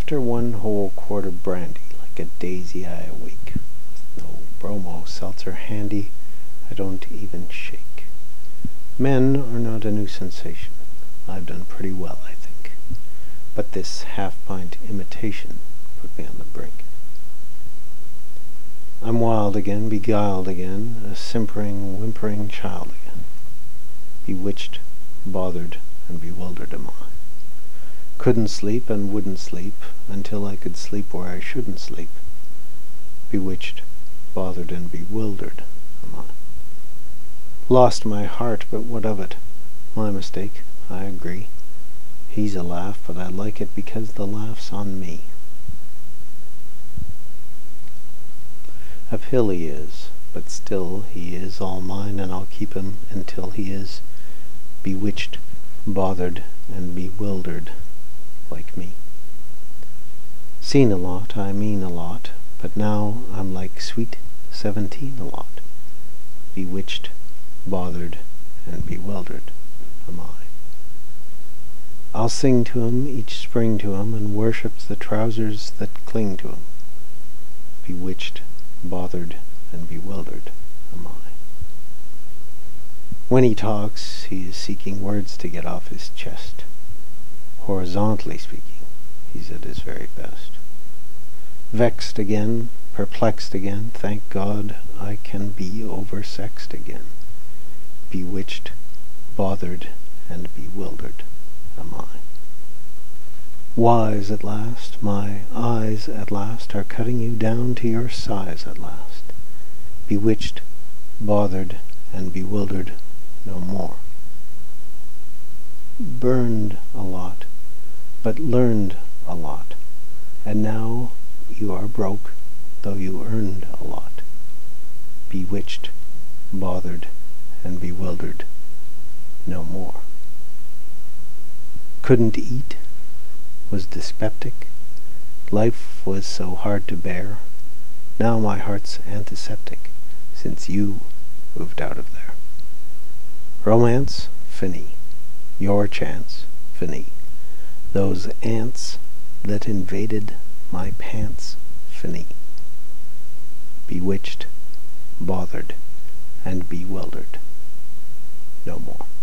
after 1 whole quart of brandy, like a daisy I awake. With no bromo seltzer handy, I don't even shake. Men are not a new sensation. I've done pretty well, I think. But this half-pint imitation put me on the brink. I'm wild again, beguiled again, a simpering, whimpering child again. Bewitched, bothered, and bewildered am I. Couldn't sleep and wouldn't sleep until I could sleep where I shouldn't sleep. Bewitched, bothered, and bewildered am I. Lost my heart, but what of it? My mistake, I agree. He's a laugh, but I like it because the laugh's on me. Of hill he is, but still he is all mine, and I'll keep him until he is bewitched, bothered, and bewildered like me. Seen a lot, I mean a lot, but now I'm like sweet 17 a lot. Bewitched, bothered, and bewildered am I. I'll sing to him each spring to him, and worship the trousers that cling to him. Bewitched, bothered, and bewildered am I. When he talks, he is seeking words to get off his chest. Horizontally speaking, he's at his very best. Vexed again, perplexed again, thank God I can be oversexed again. Bewitched, bothered, and bewildered am I. Wise at last, my eyes at last are cutting you down to your size at last. Bewitched, bothered, and bewildered no more. Burned a lot, but learned a lot, and now you are broke, though you earned a lot. Bewitched, bothered, and bewildered no more. Couldn't eat, was dyspeptic, life was so hard to bear. Now my heart's antiseptic, since you moved out of there. Romance, fini. Your chance, fini. Those ants that invaded my pants, fini. Bewitched, bothered, and bewildered no more.